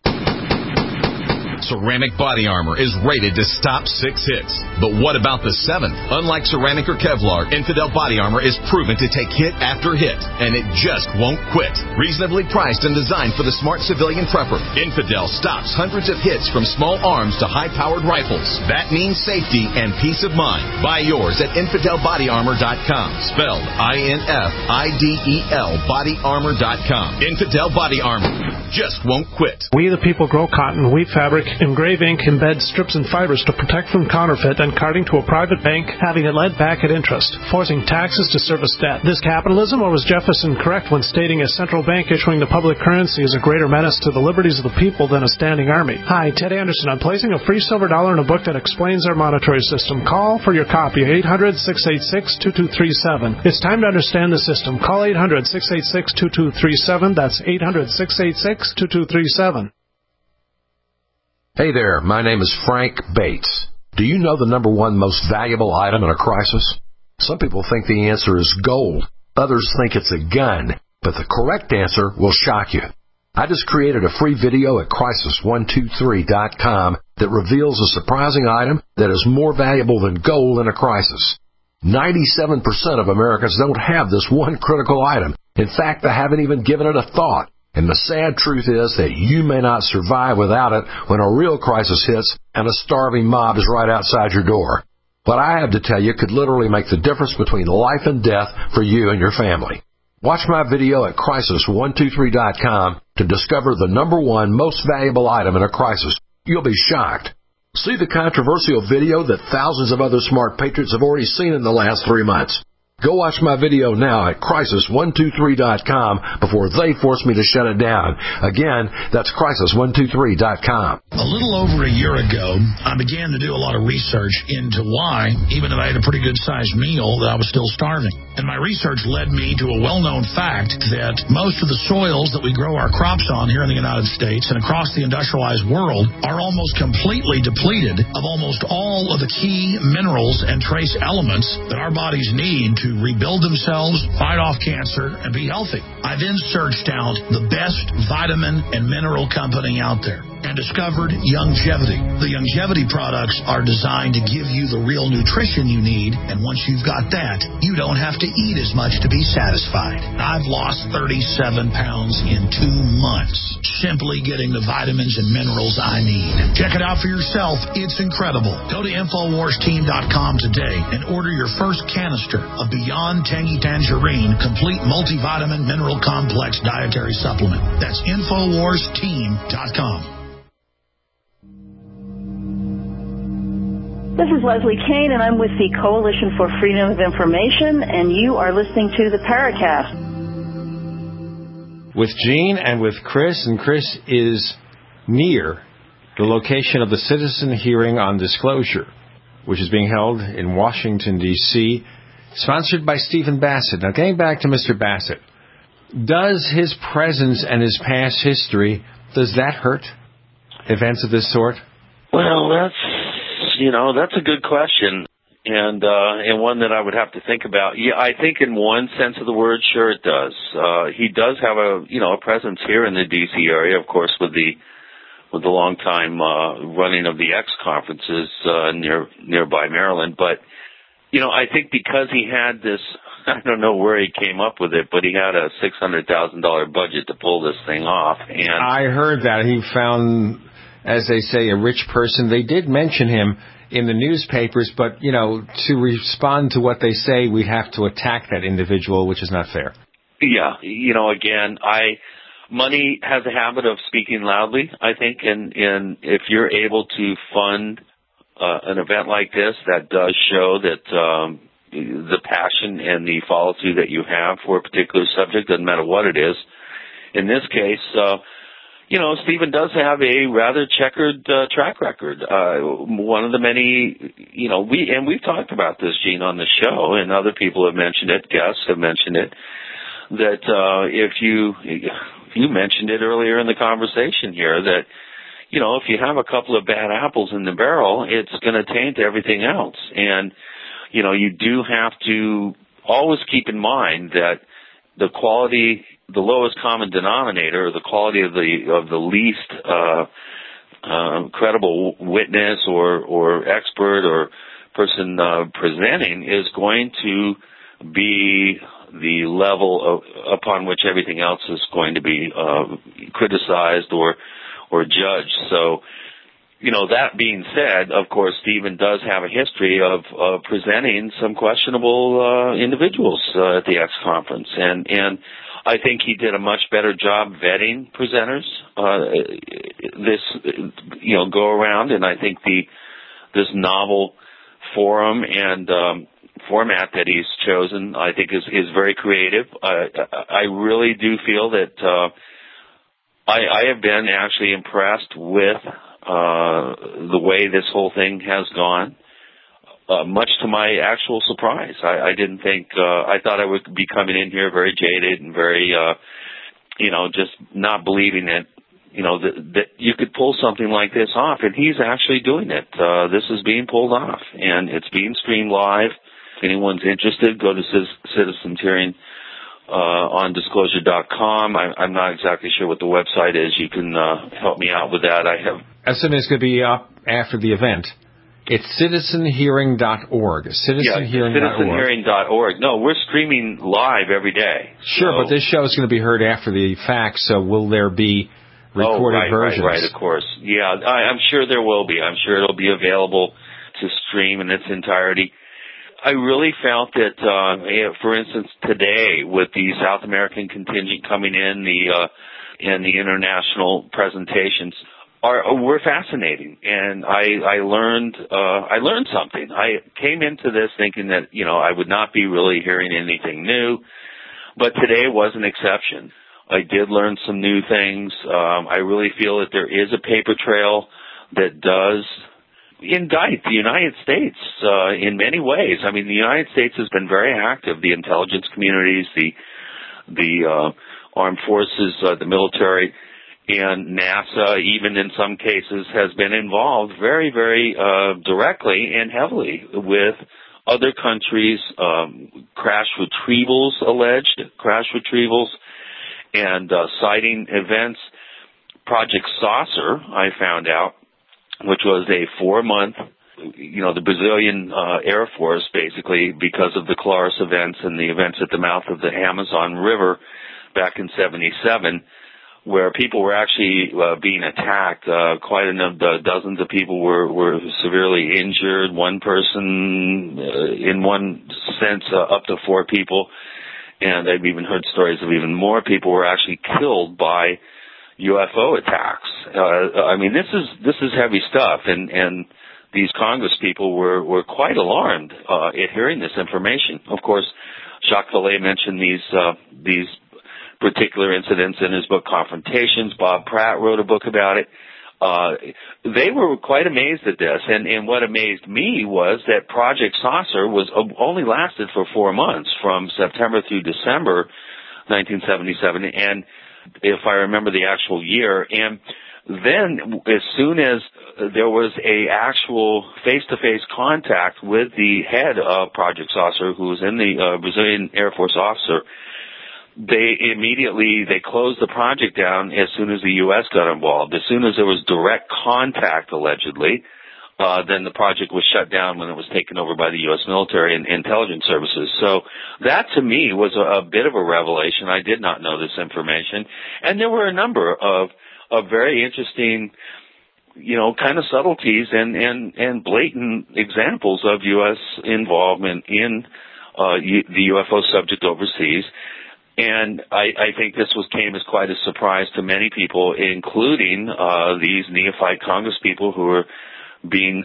Ceramic body armor is rated to stop six hits. But what about the seventh? Unlike ceramic or Kevlar, Infidel body armor is proven to take hit after hit, and it just won't quit. Reasonably priced and designed for the smart civilian prepper, Infidel stops hundreds of hits from small arms to high-powered rifles. That means safety and peace of mind. Buy yours at infidel body armor dot com. Spelled I N F I D E L body armor dot com. Infidel body armor just won't quit. We the people grow cotton, weave fabric, engrave ink, embed strips and fibers to protect from counterfeit and carting to a private bank, having it lent back at interest, forcing taxes to service debt. This capitalism, or was Jefferson correct when stating a central bank issuing the public currency is a greater menace to the liberties of the people than a standing army? Hi, Ted Anderson. I'm placing a free silver dollar in a book that explains our monetary system. Call for your copy, eight hundred, six eight six, two two three seven. It's time to understand the system. Call eight hundred, six eight six, two two three seven. That's eight hundred, six eight six, two two three seven. Hey there, my name is Frank Bates. Do you know the number one most valuable item in a crisis? Some people think the answer is gold. Others think it's a gun. But the correct answer will shock you. I just created a free video at crisis one two three dot com that reveals a surprising item that is more valuable than gold in a crisis. ninety-seven percent of Americans don't have this one critical item. In fact, they haven't even given it a thought. And the sad truth is that you may not survive without it when a real crisis hits and a starving mob is right outside your door. What I have to tell you could literally make the difference between life and death for you and your family. Watch my video at crisis one two three dot com to discover the number one most valuable item in a crisis. You'll be shocked. See the controversial video that thousands of other smart patriots have already seen in the last three months. Go watch my video now at crisis one two three dot com before they force me to shut it down. Again, that's crisis one two three dot com. A little over a year ago, I began to do a lot of research into why, even if I had a pretty good-sized meal, that I was still starving. And my research led me to a well-known fact that most of the soils that we grow our crops on here in the United States and across the industrialized world are almost completely depleted of almost all of the key minerals and trace elements that our bodies need to to rebuild themselves, fight off cancer, and be healthy. I then searched out the best vitamin and mineral company out there and discovered Youngevity. The Youngevity products are designed to give you the real nutrition you need, and once you've got that, you don't have to eat as much to be satisfied. I've lost thirty-seven pounds in two months, simply getting the vitamins and minerals I need. Check it out for yourself. It's incredible. Go to infowars team dot com today and order your first canister of Beyond Tangy Tangerine Complete Multivitamin Mineral Complex Dietary Supplement. That's infowars team dot com. This is Leslie Kane, and I'm with the Coalition for Freedom of Information, and you are listening to the Paracast. With Gene and with Chris, and Chris is near the location of the citizen hearing on disclosure, which is being held in Washington, D C, sponsored by Stephen Bassett. Now, getting back to Mister Bassett, does his presence and his past history, does that hurt events of this sort? Well, that's... You know, that's a good question, and uh, and one that I would have to think about. Yeah, I think in one sense of the word, sure it does. Uh, he does have a you know a presence here in the D C area, of course, with the with the long time uh, running of the X conferences uh, near nearby Maryland. But you know, I think because he had this, I don't know where he came up with it, but he had a six hundred thousand dollar budget to pull this thing off. And I heard that he found, as they say, a rich person. They did mention him in the newspapers, but, you know, to respond to what they say, we'd have to attack that individual, which is not fair. Yeah, you know, again, I money has a habit of speaking loudly, I think, and, and if you're able to fund uh, an event like this, that does show that um, the passion and the follow-through that you have for a particular subject, doesn't matter what it is. In this case, uh, you know, Stephen does have a rather checkered uh, track record. Uh, one of the many, you know, we and we've talked about this, Gene, on the show, and other people have mentioned it, guests have mentioned it, that uh, if you, you mentioned it earlier in the conversation here, that, you know, if you have a couple of bad apples in the barrel, it's going to taint everything else. And, you know, you do have to always keep in mind that the quality, the lowest common denominator, the quality of the of the least uh, uh, credible witness or or expert or person uh, presenting is going to be the level of, upon which everything else is going to be uh, criticized or or judged. So, you know, that being said, of course, Stephen does have a history of, of presenting some questionable uh, individuals uh, at the X conference, and and I think he did a much better job vetting presenters uh, this you know go around, and I think the this novel forum and um, format that he's chosen, I think, is is very creative. I I really do feel that uh, I, I have been actually impressed with Uh, the way this whole thing has gone, uh, much to my actual surprise. I, I didn't think, uh, I thought I would be coming in here very jaded and very, uh, you know, just not believing that, you know, that, that you could pull something like this off, and he's actually doing it. Uh, this is being pulled off, and it's being streamed live. If anyone's interested, go to Citizens Hearing Uh, on disclosure dot com. I, I'm not exactly sure what the website is. You can uh, help me out with that. I have. As soon as it's going to be up after the event, It's citizen hearing dot org. citizen hearing dot org. citizen hearing dot org. No, we're streaming live every day. Sure, so. But this show is going to be heard after the fact, so will there be recorded oh, right, versions? Right, right, of course. Yeah, I, I'm sure there will be. I'm sure it'll be available to stream in its entirety. I really felt that, uh, for instance, today with the South American contingent coming in, the uh, and the international presentations, Are, were fascinating, and I, I learned uh, I learned something. I came into this thinking that you know I would not be really hearing anything new, but today was an exception. I did learn some new things. Um, I really feel that there is a paper trail that does indict the United States uh, in many ways. I mean, the United States has been very active. The intelligence communities, the the uh, armed forces, uh, the military. And NASA, even in some cases, has been involved very, very uh, directly and heavily with other countries' um, crash retrievals, alleged crash retrievals, and uh, sighting events. Project Saucer, I found out, which was a four-month, you know, the Brazilian uh, Air Force, basically, because of the Claris events and the events at the mouth of the Amazon River back in seventy-seven, where people were actually uh, being attacked. Uh, quite a number, dozens of people were, were severely injured. One person, uh, in one sense, uh, up to four people. And I've even heard stories of even more people were actually killed by U F O attacks. Uh, I mean, this is this is heavy stuff, and and these Congress people were were quite alarmed uh, at hearing this information. Of course, Jacques Vallée mentioned these uh, these. particular incidents in his book Confrontations. Bob Pratt wrote a book about it. Uh, they were quite amazed at this, and, and what amazed me was that Project Saucer was uh, only lasted for four months, from September through December nineteen seventy-seven, and if I remember the actual year, and then as soon as there was a actual face-to-face contact with the head of Project Saucer, who was in the uh, Brazilian Air Force officer, they immediately, they closed the project down as soon as the U S got involved. As soon as there was direct contact, allegedly, uh, then the project was shut down when it was taken over by the U S military and intelligence services. So that, to me, was a, a bit of a revelation. I did not know this information. And there were a number of, of very interesting, you know, kind of subtleties and, and, and blatant examples of U S involvement in uh, the U F O subject overseas. And I, I think this was came as quite a surprise to many people, including uh, these neophyte Congress people who were being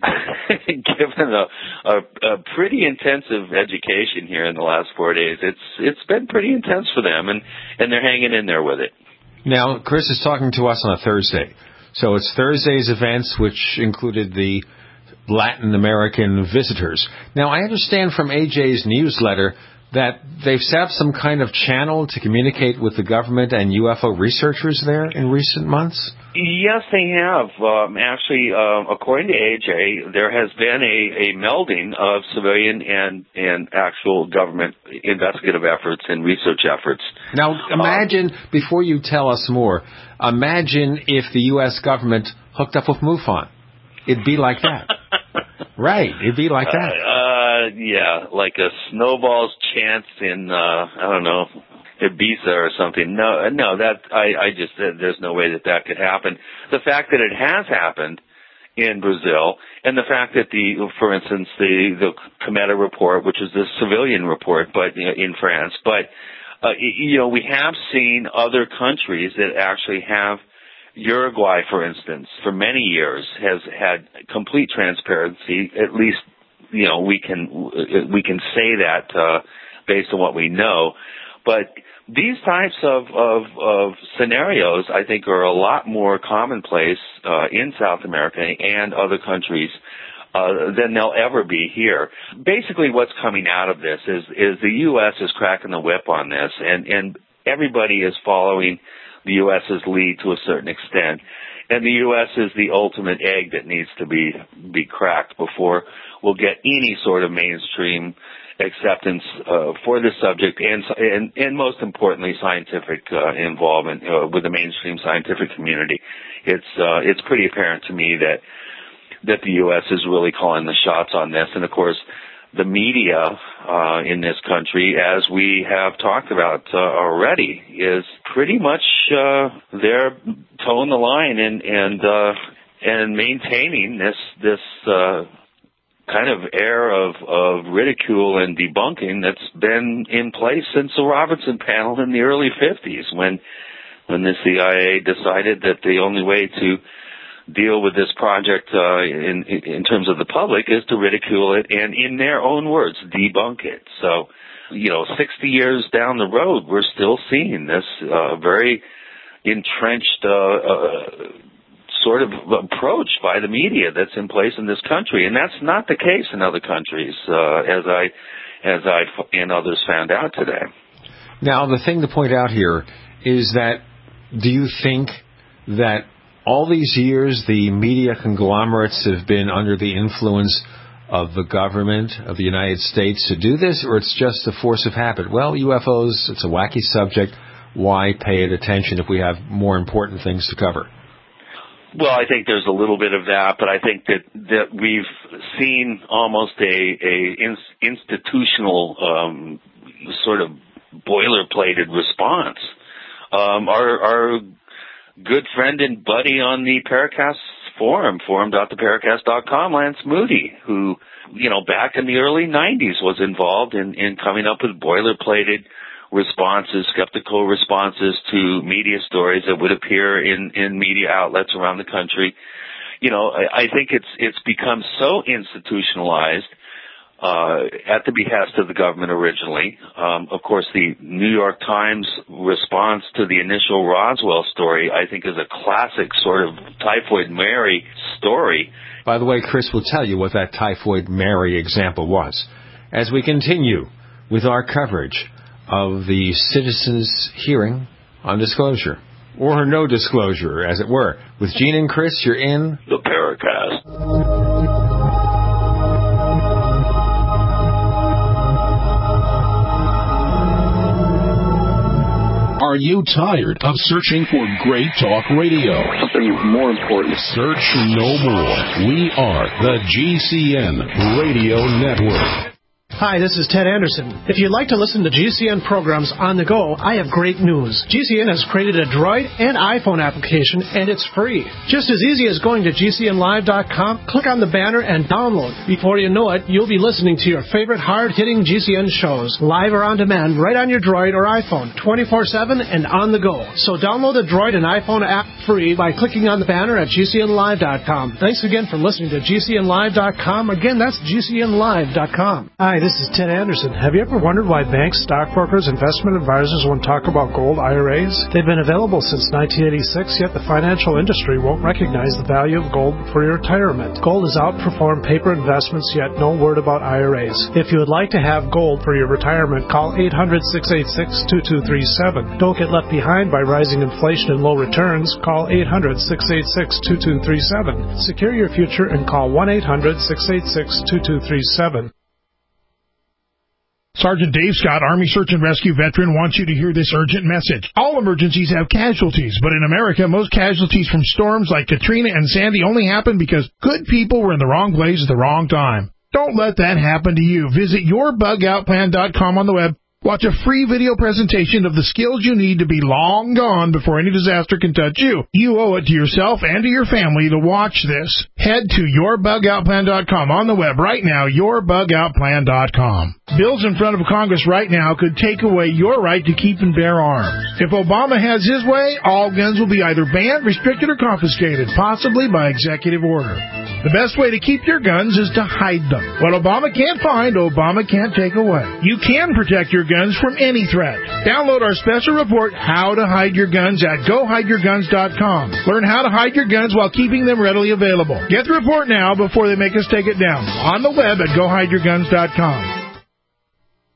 given a, a, a pretty intensive education here in the last four days. It's it's been pretty intense for them, and, and they're hanging in there with it. Now, Chris is talking to us on a Thursday. So it's Thursday's events, which included the Latin American visitors. Now, I understand from A J's newsletter that they've set up some kind of channel to communicate with the government and U F O researchers there in recent months? Yes, they have. Um, actually, uh, according to A J, there has been a, a melding of civilian and, and actual government investigative efforts and research efforts. Now, imagine, uh, before you tell us more, imagine if the U S government hooked up with MUFON. It'd be like that. Right, it'd be like that. Uh, uh, yeah, like a snowball's chance in, uh, I don't know, Ibiza or something. No, no, that, I, I just, there's no way that that could happen. The fact that it has happened in Brazil, and the fact that the, for instance, the, the Cometa report, which is the civilian report, but you know, in France, but, uh, you know, we have seen other countries that actually have, Uruguay, for instance, for many years has had complete transparency. At least, you know, we can we can say that uh, based on what we know. But these types of, of of scenarios, I think, are a lot more commonplace uh, in South America and other countries uh, than they'll ever be here. Basically, what's coming out of this is is the U S is cracking the whip on this, and and everybody is following the U S's lead to a certain extent. And the U S is the ultimate egg that needs to be be cracked before we'll get any sort of mainstream acceptance uh, for this subject, and, and and most importantly, scientific uh, involvement uh, with the mainstream scientific community. It's uh, it's pretty apparent to me that that the U S is really calling the shots on this. And of course, the media uh, in this country, as we have talked about uh, already, is pretty much uh, they're toeing the line and and uh, and maintaining this this uh, kind of air of, of ridicule and debunking that's been in place since the Robertson panel in the early fifties, when when the C I A decided that the only way to deal with this project uh, in in terms of the public is to ridicule it and, in their own words, debunk it. So, you know, sixty years down the road, we're still seeing this uh, very entrenched uh, uh, sort of approach by the media that's in place in this country, and that's not the case in other countries, uh, as I as I and others found out today. Now, the thing to point out here is that, do you think that all these years, the media conglomerates have been under the influence of the government of the United States to do this, or it's just a force of habit? Well, U F Os, it's a wacky subject. Why pay it attention if we have more important things to cover? Well, I think there's a little bit of that, but I think that, that we've seen almost a, a in, institutional um, sort of boilerplated response. Um, our, our good friend and buddy on the Paracast forum, forum dot the paracast dot com, Lance Moody, who, you know, back in the early nineties was involved in, in coming up with boilerplated responses, skeptical responses to media stories that would appear in, in media outlets around the country. You know, I, I think it's it's become so institutionalized Uh, at the behest of the government originally. Um, of course, the New York Times response to the initial Roswell story, I think, is a classic sort of Typhoid Mary story. By the way, Chris will tell you what that Typhoid Mary example was as we continue with our coverage of the citizens' hearing on disclosure, or no disclosure, as it were. With Gene and Chris, you're in the Paracast. Are you tired of searching for great talk radio? Something more important. Search no more. We are the G C N Radio Network. Hi, this is Ted Anderson. If you'd like to listen to G C N programs on the go, I have great news. G C N has created a Droid and iPhone application, and it's free. Just as easy as going to G C N live dot com, click on the banner, and download. Before you know it, you'll be listening to your favorite hard-hitting G C N shows, live or on demand, right on your Droid or iPhone, twenty-four seven and on the go. So download the Droid and iPhone app free by clicking on the banner at G C N live dot com. Thanks again for listening to G C N live dot com. Again, that's G C N live dot com. Hi, this is Ted Anderson. Have you ever wondered why banks, stockbrokers, investment advisors won't talk about gold I R As? They've been available since nineteen eighty-six, yet the financial industry won't recognize the value of gold for your retirement. Gold has outperformed paper investments, yet no word about I R As. If you would like to have gold for your retirement, call eight hundred, six eight six, two two three seven. Don't get left behind by rising inflation and low returns. Call eight hundred, six eight six, two two three seven. Secure your future and call one eight hundred, six eight six, two two three seven. Sergeant Dave Scott, Army Search and Rescue veteran, wants you to hear this urgent message. All emergencies have casualties, but in America, most casualties from storms like Katrina and Sandy only happen because good people were in the wrong place at the wrong time. Don't let that happen to you. Visit your bug out plan dot com on the web. Watch a free video presentation of the skills you need to be long gone before any disaster can touch you. You owe it to yourself and to your family to watch this. Head to your bug out plan dot com on the web right now, your bug out plan dot com. Bills in front of Congress right now could take away your right to keep and bear arms. If Obama has his way, all guns will be either banned, restricted, or confiscated, possibly by executive order. The best way to keep your guns is to hide them. What Obama can't find, Obama can't take away. You can protect your guns from any threat. Download our special report, How to Hide Your Guns, at go hide your guns dot com. Learn how to hide your guns while keeping them readily available. Get the report now before they make us take it down. On the web at go hide your guns dot com.